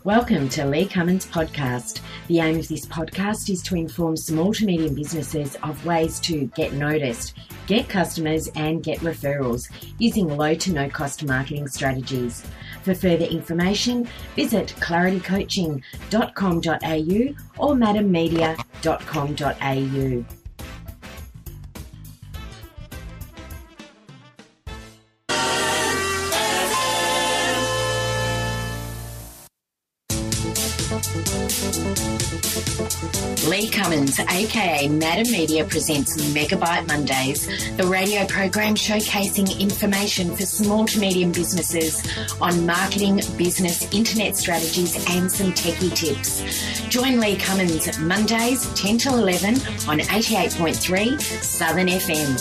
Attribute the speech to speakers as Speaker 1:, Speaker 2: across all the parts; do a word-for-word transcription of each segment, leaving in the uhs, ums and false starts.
Speaker 1: Welcome to Lee Cummins Podcast. The aim of this podcast is to inform small to medium businesses of ways to get noticed, get customers and get referrals using low to no cost marketing strategies. For further information, visit clarity coaching dot com dot a u or madam media dot com dot a u. Lee Cummins, aka Madam Media, presents Megabyte Mondays, the radio program showcasing information for small to medium businesses on marketing, business, internet strategies and some techie tips. Join Lee Cummins Mondays ten till eleven on eighty-eight point three Southern F M.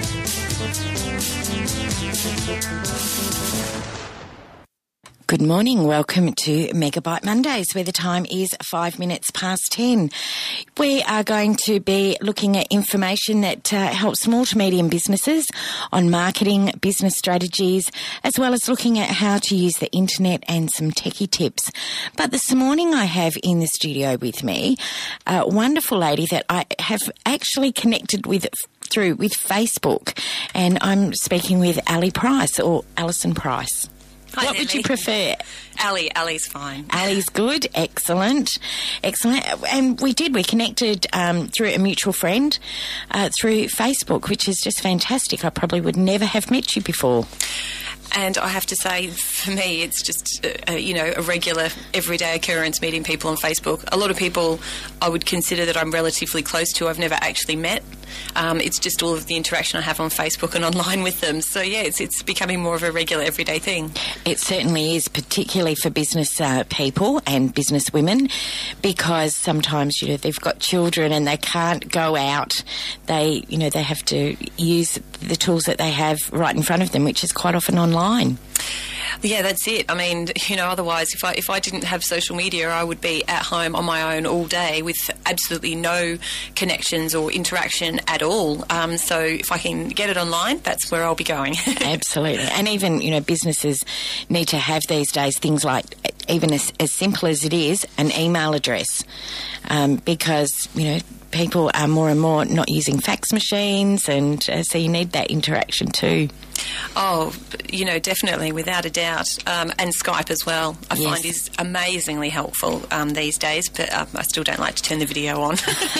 Speaker 1: Good morning. Welcome to Megabyte Mondays, where the time is five minutes past ten. We are going to be looking at information that uh, helps small to medium businesses on marketing, business strategies, as well as looking at how to use the internet and some techie tips. But this morning I have in the studio with me a wonderful lady that I have actually connected with through with Facebook, and I'm speaking with Ali Price, or Alison Price.
Speaker 2: Hi,
Speaker 1: what would you prefer?
Speaker 2: Ali. Ali's fine.
Speaker 1: Ali's good. Excellent. Excellent. And we did. We connected um, through a mutual friend uh, through Facebook, which is just fantastic. I probably would never have met you before.
Speaker 2: And I have to say, for me, it's just, uh, you know, a regular, everyday occurrence meeting people on Facebook. A lot of people I would consider that I'm relatively close to, I've never actually met. Um, it's just all of the interaction I have on Facebook and online with them. So, yeah, it's it's becoming more of a regular, everyday thing.
Speaker 1: It certainly is, particularly for business uh, people and business women, because sometimes, you know, they've got children and they can't go out. They, you know, they have to use the tools that they have right in front of them, which is quite often online.
Speaker 2: Yeah, that's it. I mean, you know, otherwise, if I if I didn't have social media, I would be at home on my own all day with absolutely no connections or interaction at all. Um, so if I can get it online, that's where I'll be going.
Speaker 1: Absolutely. And even, you know, businesses need to have these days things like, even as, as simple as it is, an email address, um, because, you know, people are more and more not using fax machines, and uh, so you need that interaction too.
Speaker 2: Oh, you know, definitely, without a doubt. Um, and Skype as well, I
Speaker 1: yes.
Speaker 2: find is amazingly helpful um, these days, but um, I still don't like to turn the video on.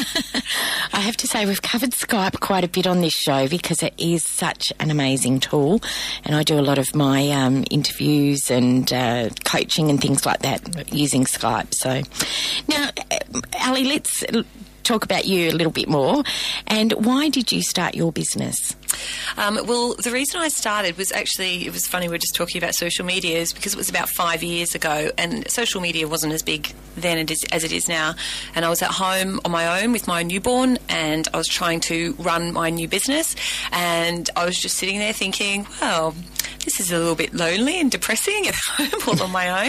Speaker 1: I have to say, we've covered Skype quite a bit on this show because it is such an amazing tool, and I do a lot of my um, interviews and uh, coaching and things like that using Skype. So now, Ali, let's talk about you a little bit more. And why did you start your business?
Speaker 2: Um, well, the reason I started was actually, it was funny, we were just talking about social media, is because it was about five years ago and social media wasn't as big then it is, as it is now. And I was at home on my own with my newborn, and I was trying to run my new business, and I was just sitting there thinking, well, this is a little bit lonely and depressing at home all on my own.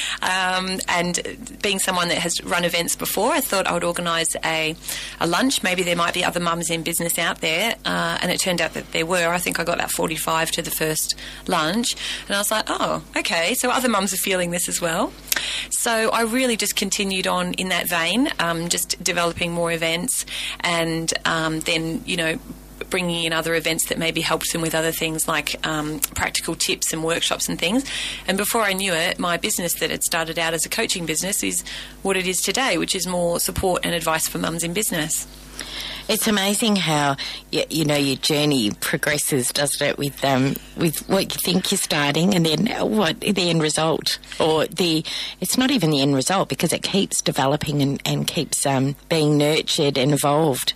Speaker 2: Um, and being someone that has run events before, I thought I would organise a, a lunch. Maybe there might be other mums in business out there. Uh, and it turned out that there were. I think I got about forty-five to the first lunch. And I was like, oh, okay, so other mums are feeling this as well. So I really just continued on in that vein, um, just developing more events, and um, then, you know, bringing in other events that maybe helped them with other things like um, practical tips and workshops and things. And before I knew it, my business that had started out as a coaching business is what it is today, which is more support and advice for mums in business.
Speaker 1: It's amazing how, you, you know, your journey progresses, doesn't it, with um, with what you think you're starting and then what the end result, or the, it's not even the end result because it keeps developing and, and keeps um, being nurtured and evolved.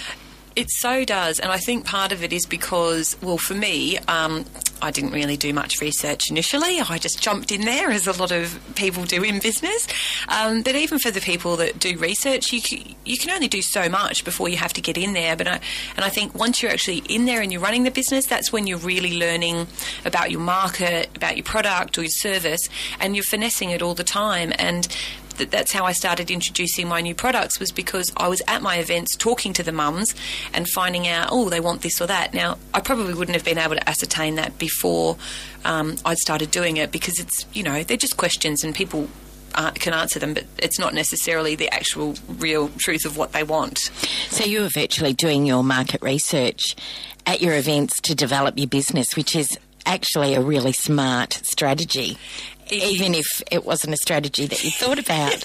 Speaker 2: It so does, and I think part of it is because, well, for me, um, I didn't really do much research initially. I just jumped in there, as a lot of people do in business. Um, but even for the people that do research, you can, you can only do so much before you have to get in there. But I, and I think once you're actually in there and you're running the business, that's when you're really learning about your market, about your product or your service, and you're finessing it all the time. And that that's how I started introducing my new products, was because I was at my events talking to the mums and finding out, oh, they want this or that. Now, I probably wouldn't have been able to ascertain that before um, I'd started doing it, because it's, you know, they're just questions and people uh, can answer them, but it's not necessarily the actual real truth of what they want.
Speaker 1: So you were virtually doing your market research at your events to develop your business, which is actually a really smart strategy, even if it wasn't a strategy that you thought about.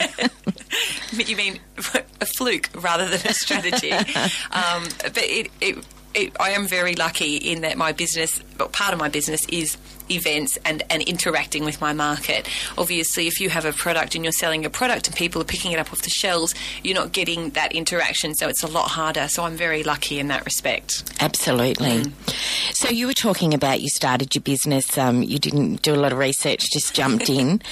Speaker 2: You mean a fluke rather than a strategy. um, but it, it, it, I am very lucky in that my business, well, part of my business is events and, and interacting with my market. Obviously, if you have a product and you're selling a product and people are picking it up off the shelves, you're not getting that interaction, so it's a lot harder. So I'm very lucky in that respect.
Speaker 1: Absolutely. Mm. So you were talking about you started your business, um, you didn't do a lot of research, just jumped in.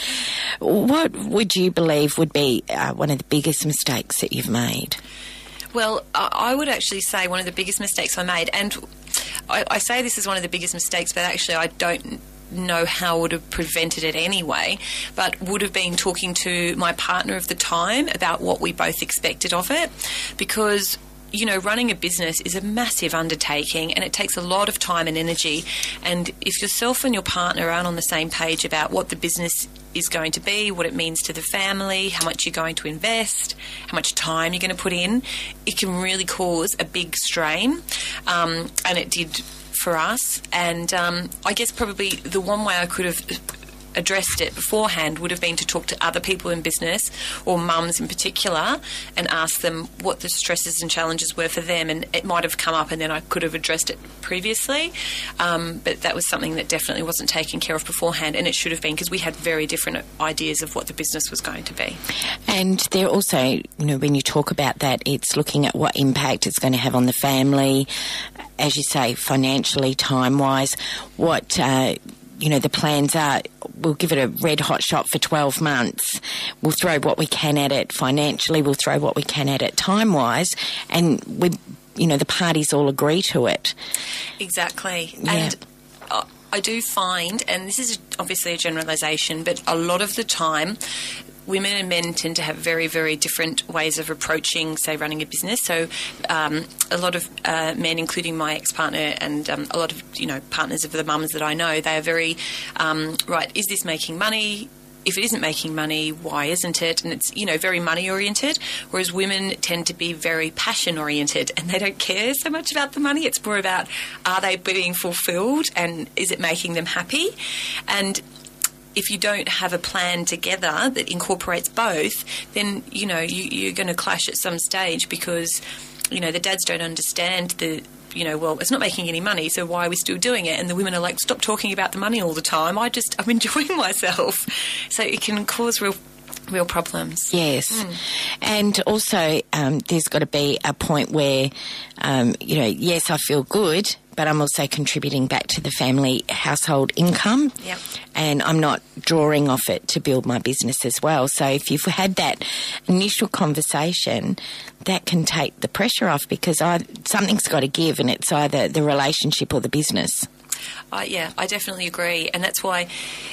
Speaker 1: What would you believe would be uh, one of the biggest mistakes that you've made?
Speaker 2: Well, I would actually say one of the biggest mistakes I made, and I, I say this is one of the biggest mistakes, but actually I don't know how I would have prevented it anyway, but would have been talking to my partner of the time about what we both expected of it, because you know, running a business is a massive undertaking and it takes a lot of time and energy. And if yourself and your partner aren't on the same page about what the business is going to be, what it means to the family, how much you're going to invest, how much time you're going to put in, it can really cause a big strain. Um, and it did for us. And um, I guess probably the one way I could have addressed it beforehand would have been to talk to other people in business, or mums in particular, and ask them what the stresses and challenges were for them. And it might have come up and then I could have addressed it previously, um, but that was something that definitely wasn't taken care of beforehand, and it should have been, because we had very different ideas of what the business was going to be.
Speaker 1: And there also, you know, when you talk about that, it's looking at what impact it's going to have on the family, as you say, financially, time-wise, what uh, you know, the plans are. We'll give it a red hot shot for twelve months. We'll throw what we can at it financially. We'll throw what we can at it time-wise. And, we, you know, the parties all agree to it.
Speaker 2: Exactly.
Speaker 1: Yeah.
Speaker 2: And uh, I do find, and this is obviously a generalisation, but a lot of the time women and men tend to have very, very different ways of approaching, say, running a business. So um, a lot of uh, men, including my ex-partner and um, a lot of, you know, partners of the mums that I know, they are very, um, right, is this making money? If it isn't making money, why isn't it? And it's, you know, very money-oriented, whereas women tend to be very passion-oriented and they don't care so much about the money. It's more about, are they being fulfilled and is it making them happy? And if you don't have a plan together that incorporates both, then, you know, you, you're going to clash at some stage, because, you know, the dads don't understand the, you know, well, it's not making any money, so why are we still doing it? And the women are like, stop talking about the money all the time. I just, I'm enjoying myself. So it can cause real real problems.
Speaker 1: Yes.
Speaker 2: Mm.
Speaker 1: And also um, there's got to be a point where, um, you know, yes, I feel good, but I'm also contributing back to the family household income.
Speaker 2: Yep.
Speaker 1: And I'm not drawing off it to build my business as well. So if you've had that initial conversation, that can take the pressure off, because I, something's got to give, and it's either the relationship or the business.
Speaker 2: Uh, yeah, I definitely agree. And that's why,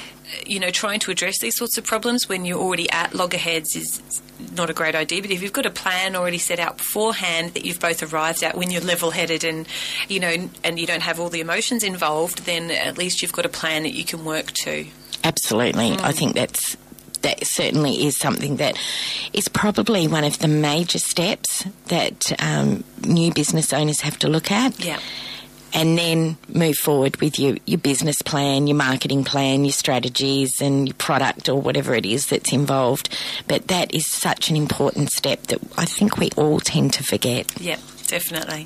Speaker 2: you know, trying to address these sorts of problems when you're already at loggerheads is not a great idea. But if you've got a plan already set out beforehand that you've both arrived at, when you're level-headed and, you know, and you don't have all the emotions involved, then at least you've got a plan that you can work to.
Speaker 1: Absolutely. Mm. I think that's that certainly is something that is probably one of the major steps that um, new business owners have to look at.
Speaker 2: Yeah.
Speaker 1: And then move forward with your, your business plan, your marketing plan, your strategies and your product, or whatever it is that's involved. But that is such an important step that I think we all tend to forget.
Speaker 2: Yeah, definitely.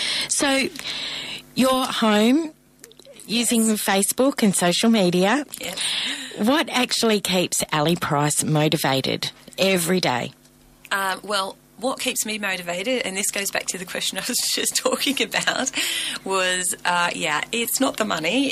Speaker 1: So you're home using yes. Facebook and social media.
Speaker 2: Yeah.
Speaker 1: What actually keeps Ali Price motivated every day?
Speaker 2: Uh, well, what keeps me motivated, and this goes back to the question I was just talking about, was, uh, yeah, it's not the money.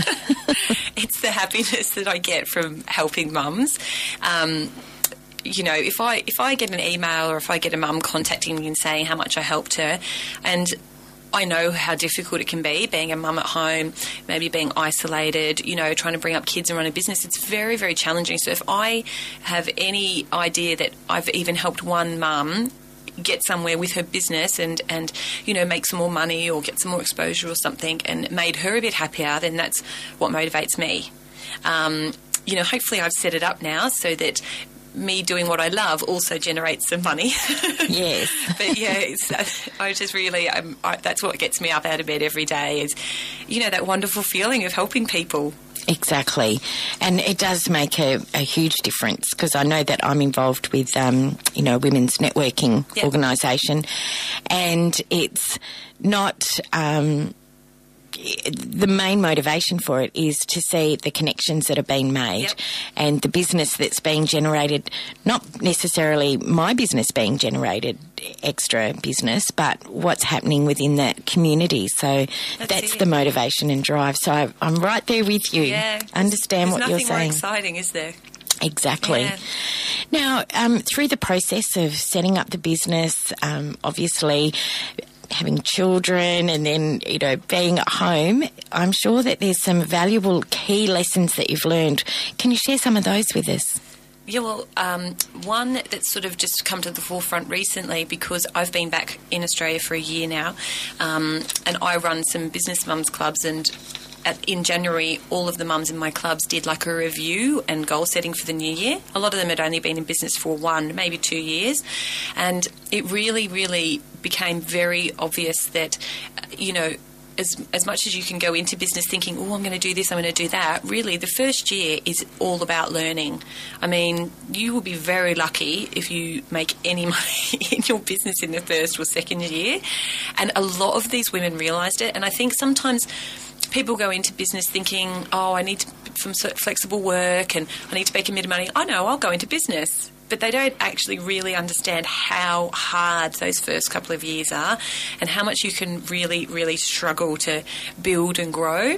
Speaker 2: It's the happiness that I get from helping mums. Um, you know, if I if I get an email or if I get a mum contacting me and saying how much I helped her, and I know how difficult it can be being a mum at home, maybe being isolated, you know, trying to bring up kids and run a business. It's very, very challenging. So if I have any idea that I've even helped one mum get somewhere with her business and, and, you know, make some more money or get some more exposure or something and made her a bit happier, then that's what motivates me. Um, you know, hopefully I've set it up now so that me doing what I love also generates some money.
Speaker 1: Yes.
Speaker 2: But yeah, it's, uh, I just really, I'm, I, that's what gets me up out of bed every day is, you know, that wonderful feeling of helping people.
Speaker 1: Exactly. And it does make a, a huge difference because I know that I'm involved with, um, you know, women's networking
Speaker 2: yep.
Speaker 1: organisation, and it's not... Um, the main motivation for it is to see the connections that are being made
Speaker 2: yep.
Speaker 1: and the business that's being generated, not necessarily my business being generated, extra business, but what's happening within that community. So that's, that's the motivation and drive. So I, I'm right there with you.
Speaker 2: Yeah,
Speaker 1: Understand what you're saying.
Speaker 2: There's nothing more exciting, is there?
Speaker 1: Exactly.
Speaker 2: Yeah.
Speaker 1: Now, um, through the process of setting up the business, um, obviously having children and then, you know, being at home, I'm sure that there's some valuable key lessons that you've learned. Can you share some of those with us?
Speaker 2: Yeah, well, um, one that's sort of just come to the forefront recently because I've been back in Australia for a year now, um, and I run some business mums clubs, and At, in January, all of the mums in my clubs did like a review and goal setting for the new year. A lot of them had only been in business for one, maybe two years. And it really, really became very obvious that, you know, as, as much as you can go into business thinking, oh, I'm going to do this, I'm going to do that, really the first year is all about learning. I mean, you will be very lucky if you make any money in your business in the first or second year. And a lot of these women realised it. And I think sometimes people go into business thinking, oh, I need some flexible work and I need to make a bit of money. I know, I'll go into business. But they don't actually really understand how hard those first couple of years are and how much you can really, really struggle to build and grow.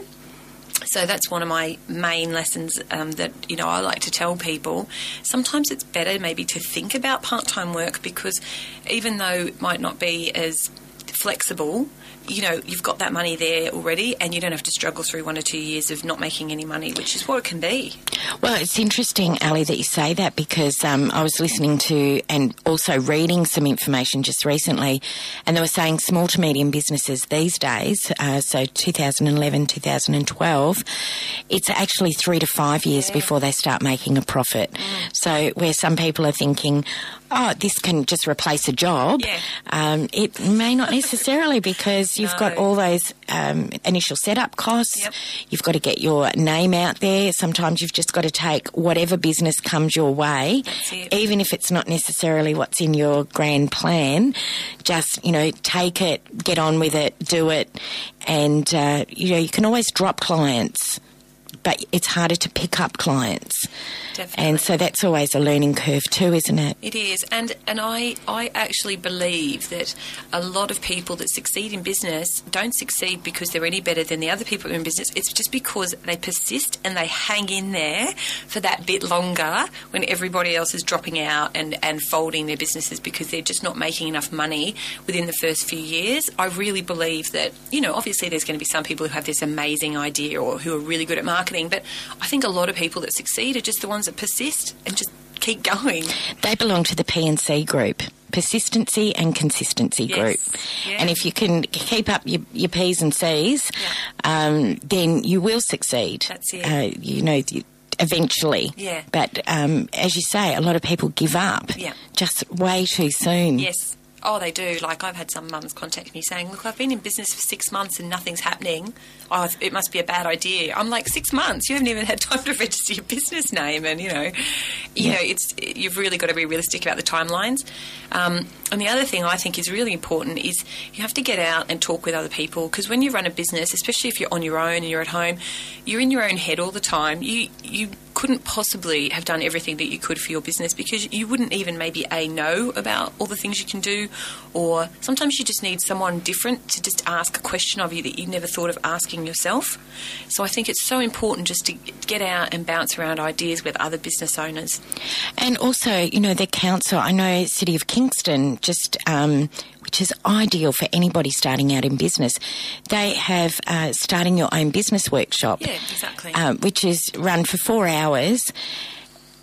Speaker 2: So that's one of my main lessons um, that, you know, I like to tell people. Sometimes it's better maybe to think about part-time work because even though it might not be as flexible, you know, you've got that money there already and you don't have to struggle through one or two years of not making any money, which is what it can be.
Speaker 1: Well, it's interesting, Ali, that you say that because um, I was listening to and also reading some information just recently, and they were saying small to medium businesses these days, uh, so two thousand eleven, two thousand twelve, it's actually three to five years yeah. before they start making a profit. Mm. So where some people are thinking, oh, this can just replace a job,
Speaker 2: yeah.
Speaker 1: um, it may not necessarily because you've no. got all those um, initial setup costs.
Speaker 2: Yep.
Speaker 1: You've got to get your name out there. Sometimes you've just got to take whatever business comes your way, even if it's not necessarily what's in your grand plan. Just, you know, take it, get on with it, do it. And, uh, you know, you can always drop clients, but it's harder to pick up clients.
Speaker 2: Definitely.
Speaker 1: And so that's always a learning curve too, isn't it?
Speaker 2: It is. And and I, I actually believe that a lot of people that succeed in business don't succeed because they're any better than the other people who are in business. It's just because they persist and they hang in there for that bit longer when everybody else is dropping out and, and folding their businesses because they're just not making enough money within the first few years. I really believe that, you know, obviously there's going to be some people who have this amazing idea or who are really good at marketing, but I think a lot of people that succeed are just the ones that persist and just keep going.
Speaker 1: They belong to the P and C group, persistency and consistency
Speaker 2: yes.
Speaker 1: group.
Speaker 2: Yeah.
Speaker 1: And if you can keep up your, your P's and C's,
Speaker 2: yeah.
Speaker 1: um, then you will succeed.
Speaker 2: That's it.
Speaker 1: Uh, you know, eventually.
Speaker 2: Yeah.
Speaker 1: But um, as you say, a lot of people give up
Speaker 2: yeah.
Speaker 1: just way too soon.
Speaker 2: Yes. Oh, they do. Like, I've had some mums contact me saying, look, I've been in business for six months and nothing's happening. Oh, it must be a bad idea. I'm like, six months? You haven't even had time to register your business name. And, you know, you
Speaker 1: yeah.
Speaker 2: know, it's you've really got to be realistic about the timelines. Um, and the other thing I think is really important is you have to get out and talk with other people because when you run a business, especially if you're on your own and you're at home, you're in your own head all the time. You you couldn't possibly have done everything that you could for your business because you wouldn't even maybe A, know about all the things you can do, or sometimes you just need someone different to just ask a question of you that you never thought of asking yourself. So I think it's so important just to get out and bounce around ideas with other business owners.
Speaker 1: And also, you know, the council, I know City of Kingston, just um, which is ideal for anybody starting out in business, they have uh, starting your own business workshop.
Speaker 2: Yeah, exactly.
Speaker 1: Uh, which is run for four hours.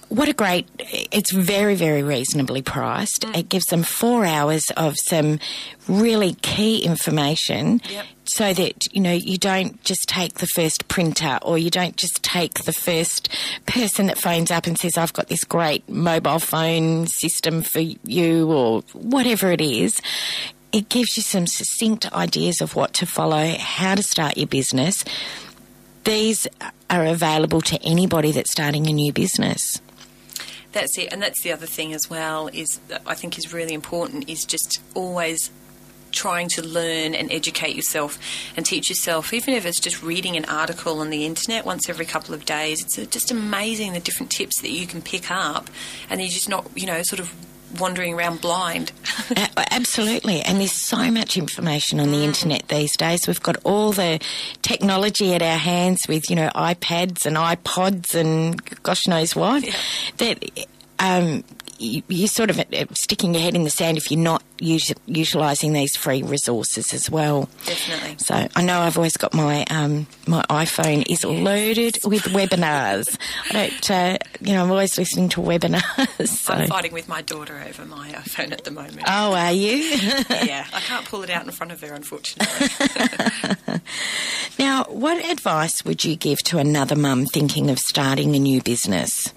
Speaker 1: what a great, it's very, very reasonably priced. Mm. It gives them four hours of some really key information.
Speaker 2: Yep.
Speaker 1: So that, you know, you don't just take the first printer, or you don't just take the first person that phones up and says, I've got this great mobile phone system for you, or whatever it is. It gives you some succinct ideas of what to follow, how to start your business. These are available to anybody that's starting a new business.
Speaker 2: That's it. And that's the other thing as well, is that I think is really important, is just always trying to learn and educate yourself and teach yourself, even if it's just reading an article on the internet once every couple of days. It's just amazing the different tips that you can pick up, and you're just not, you know, sort of wandering around blind.
Speaker 1: Absolutely. And there's so much information on the mm. internet these days. We've got all the technology at our hands with, you know, iPads and iPods and gosh knows what, yeah. that um, you, you're sort of sticking your head in the sand if you're not us- utilising these free resources as well.
Speaker 2: Definitely.
Speaker 1: So I know I've always got my um, my iPhone is yes. loaded with webinars. I don't, uh, you know, I'm always listening to webinars. So.
Speaker 2: I'm fighting with my daughter over my iPhone at the moment.
Speaker 1: Oh, are you?
Speaker 2: Yeah, I can't pull it out in front of her, unfortunately.
Speaker 1: Now, what advice would you give to another mum thinking of starting a new business?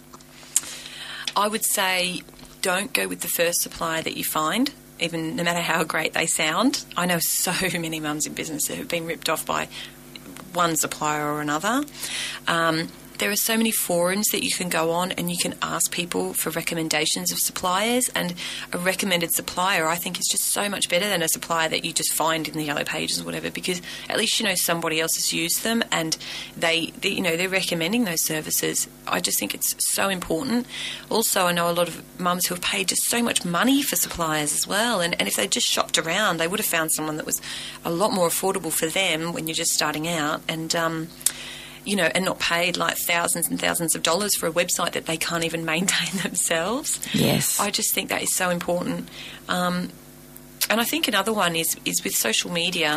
Speaker 2: I would say don't go with the first supplier that you find, even no matter how great they sound. I know so many mums in business that have been ripped off by one supplier or another. Um, there are so many forums that you can go on and you can ask people for recommendations of suppliers, and a recommended supplier I think is just so much better than a supplier that you just find in the yellow pages or whatever, because at least you know somebody else has used them and they, they you know they're recommending those services. I just think it's so important. Also, I know a lot of mums who have paid just so much money for suppliers as well, and, and if they just shopped around they would have found someone that was a lot more affordable for them when you're just starting out, and um you know, and not paid like thousands and thousands of dollars for a website that they can't even maintain themselves.
Speaker 1: Yes.
Speaker 2: I just think that is so important. Um, and I think another one is, is with social media.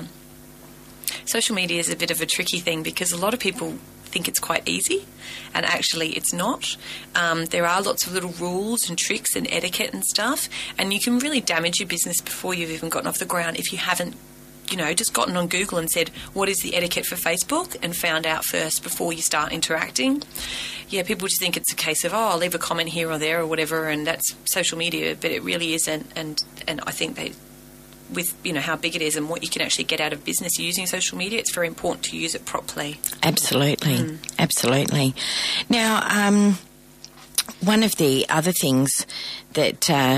Speaker 2: Social media is a bit of a tricky thing because a lot of people think it's quite easy, and actually it's not. Um, there are lots of little rules and tricks and etiquette and stuff, and you can really damage your business before you've even gotten off the ground if you haven't, you know, just gotten on Google and said, what is the etiquette for Facebook, and found out first before you start interacting. Yeah, people just think it's a case of, oh, I'll leave a comment here or there or whatever, and that's social media, but it really isn't. And, and I think they, with, you know, how big it is and what you can actually get out of business using social media, it's very important to use it properly.
Speaker 1: Absolutely.
Speaker 2: Mm.
Speaker 1: Absolutely. Now, um, one of the other things that uh,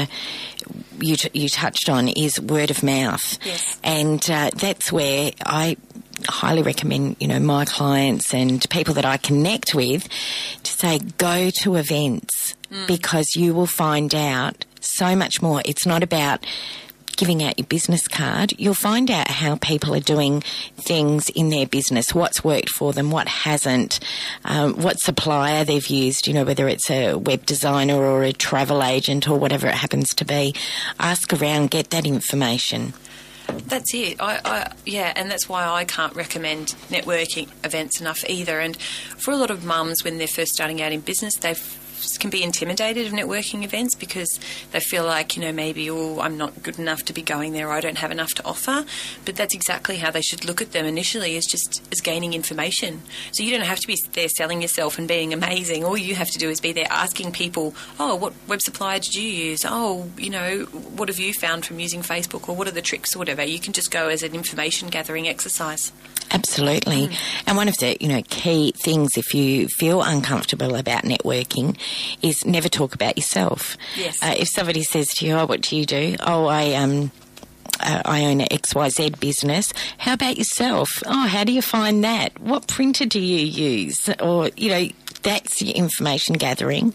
Speaker 1: you t- you touched on is word of mouth.
Speaker 2: Yes.
Speaker 1: And uh, that's where I highly recommend, you know, my clients and people that I connect with to say go to events mm. because you will find out so much more. It's not about giving out your business card. You'll find out how people are doing things in their business, what's worked for them, what hasn't, um, what supplier they've used, you know, whether it's a web designer or a travel agent or whatever it happens to be. Ask around, get that information.
Speaker 2: That's it. I, I, yeah, and that's why I can't recommend networking events enough either. And for a lot of mums, when they're first starting out in business, they've can be intimidated of networking events because they feel like, you know, maybe, oh, I'm not good enough to be going there, or I don't have enough to offer. But that's exactly how they should look at them initially, is just as gaining information. So you don't have to be there selling yourself and being amazing. All you have to do is be there asking people, oh, what web supplier did you use? Oh, you know, what have you found from using Facebook, or what are the tricks or whatever? You can just go as an information gathering exercise.
Speaker 1: Absolutely. Mm. And one of the, you know, key things if you feel uncomfortable about networking is never talk about yourself.
Speaker 2: Yes.
Speaker 1: Uh, if somebody says to you, oh, what do you do? Oh, I um, uh, I own an X Y Z business. How about yourself? Oh, how do you find that? What printer do you use? Or, you know, that's your information gathering.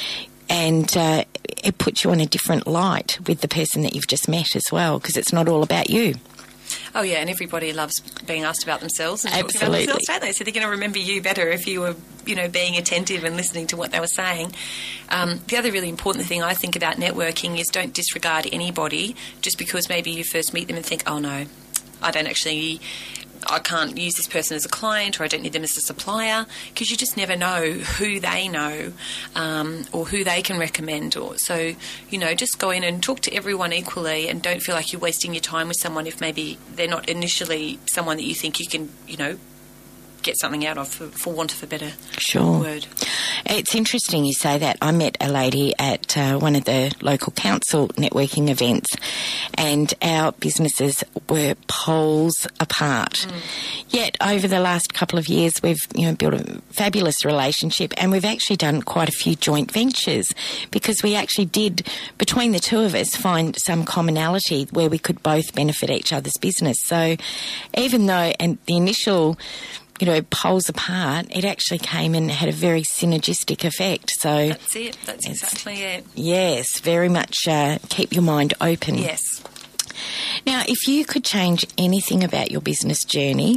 Speaker 1: And uh, it puts you in a different light with the person that you've just met as well, because it's not all about you.
Speaker 2: Oh, yeah, and everybody loves being asked about themselves and
Speaker 1: Absolutely.
Speaker 2: talking about themselves, don't they? So they're going to remember you better if you were, you know, being attentive and listening to what they were saying. Um, the other really important thing I think about networking is don't disregard anybody just because maybe you first meet them and think, oh, no, I don't actually I can't use this person as a client, or I don't need them as a supplier, because you just never know who they know um, or who they can recommend. Or so, you know, just go in and talk to everyone equally, and don't feel like you're wasting your time with someone if maybe they're not initially someone that you think you can, you know, get something out of, for, for want of a better
Speaker 1: sure.
Speaker 2: word.
Speaker 1: It's interesting you say that. I met a lady at uh, one of the local council networking events, and our businesses were poles apart. Mm. Yet over the last couple of years, we've you know built a fabulous relationship, and we've actually done quite a few joint ventures, because we actually did, between the two of us, find some commonality where we could both benefit each other's business. So even though and the initial you know, poles apart, it actually came and had a very synergistic effect. So
Speaker 2: that's it. That's exactly it.
Speaker 1: Yes, very much uh, keep your mind open.
Speaker 2: Yes.
Speaker 1: Now, if you could change anything about your business journey,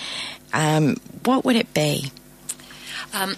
Speaker 1: um, what would it be?
Speaker 2: Um,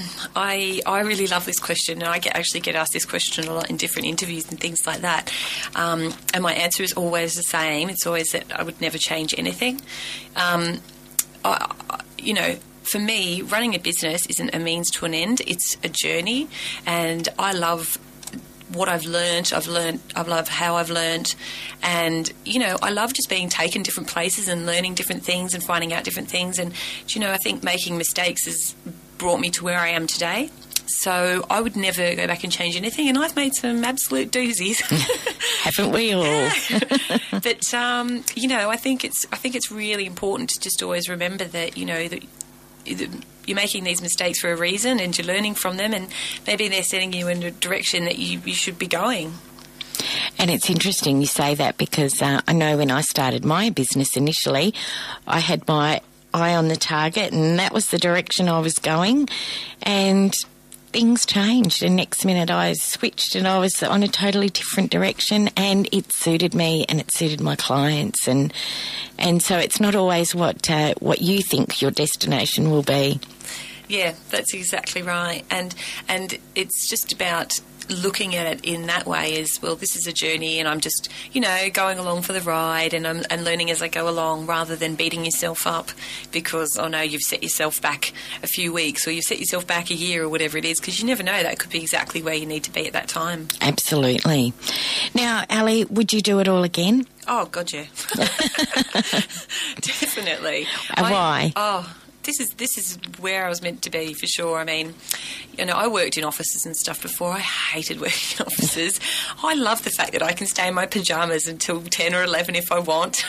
Speaker 2: I I really love this question, and I get, actually get asked this question a lot in different interviews and things like that. Um, and my answer is always the same. It's always that I would never change anything. Um, I, you know, for me, running a business isn't a means to an end. It's a journey, and I love what I've learned. I've learned, I love how I've learned, and, you know, I love just being taken different places and learning different things and finding out different things. And, you know, I think making mistakes has brought me to where I am today. So I would never go back and change anything, and I've made some absolute doozies.
Speaker 1: Haven't we all?
Speaker 2: But um, you know, I think it's I think it's really important to just always remember that you know that you're making these mistakes for a reason, and you're learning from them, and maybe they're setting you in a direction that you, you should be going.
Speaker 1: And it's interesting you say that, because uh, I know when I started my business initially, I had my eye on the target, and that was the direction I was going, and things changed, and next minute I switched and I was on a totally different direction, and it suited me and it suited my clients, and and so it's not always what uh, what you think your destination will be.
Speaker 2: Yeah, that's exactly right. And and it's just about looking at it in that way as, well, this is a journey, and I'm just, you know, going along for the ride, and I'm and learning as I go along, rather than beating yourself up because, oh no, you've set yourself back a few weeks, or you've set yourself back a year, or whatever it is, because you never know, that could be exactly where you need to be at that time.
Speaker 1: Absolutely. Now, Ali, would you do it all again?
Speaker 2: Oh, God, yeah. Definitely.
Speaker 1: Uh, why?
Speaker 2: I, oh, This is this is where I was meant to be, for sure. I mean, you know, I worked in offices and stuff before. I hated working in offices. I love the fact that I can stay in my pyjamas until ten or eleven if I want.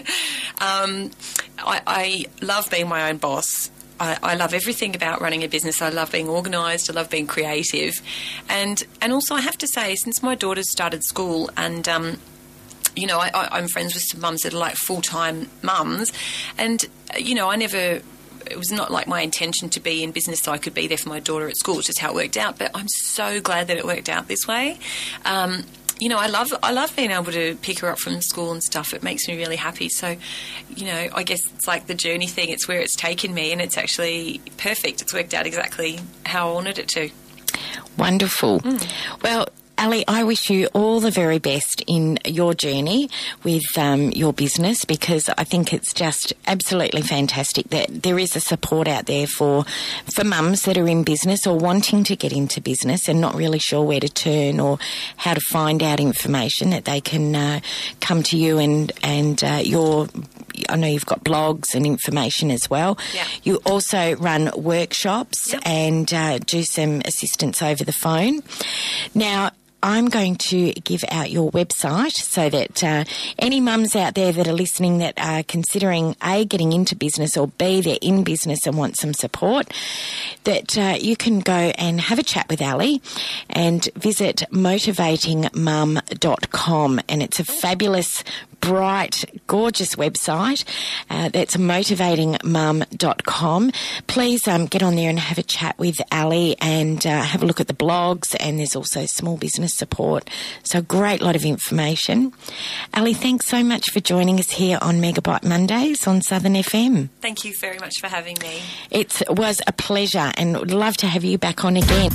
Speaker 2: um, I, I love being my own boss. I, I love everything about running a business. I love being organised. I love being creative. And, and also, I have to say, since my daughter's started school, and um, you know, I, I, I'm friends with some mums that are like full-time mums, and, you know, I never... It was not like my intention to be in business so I could be there for my daughter at school. It's just how it worked out. But I'm so glad that it worked out this way. Um, you know, I love I love being able to pick her up from school and stuff. It makes me really happy. So, you know, I guess it's like the journey thing. It's where it's taken me, and it's actually perfect. It's worked out exactly how I wanted it to.
Speaker 1: Wonderful. Mm. Well, Ali, I wish you all the very best in your journey with um, your business, because I think it's just absolutely fantastic that there is a support out there for for mums that are in business or wanting to get into business and not really sure where to turn or how to find out information, that they can uh, come to you and, and uh, your... I know you've got blogs and information as well.
Speaker 2: Yeah.
Speaker 1: You also run workshops yep. and uh, do some assistance over the phone. Now, I'm going to give out your website so that uh, any mums out there that are listening that are considering A, getting into business, or B, they're in business and want some support, that uh, you can go and have a chat with Ali and visit motivating mum dot com, and it's a fabulous, bright, gorgeous website. Uh, that's motivating mum dot com. Please um, get on there and have a chat with Ali and uh, have a look at the blogs, and there's also small business support. So a great lot of information. Ali, thanks so much for joining us here on Megabyte Mondays on Southern F M.
Speaker 2: Thank you very much for having me.
Speaker 1: It was a pleasure, and would love to have you back on again.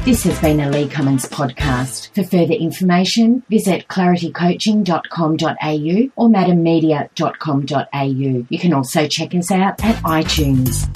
Speaker 1: This has been a Lee Cummins podcast. For further information, visit clarity coaching dot com dot a u or madam media dot com dot a u. You can also check us out at iTunes.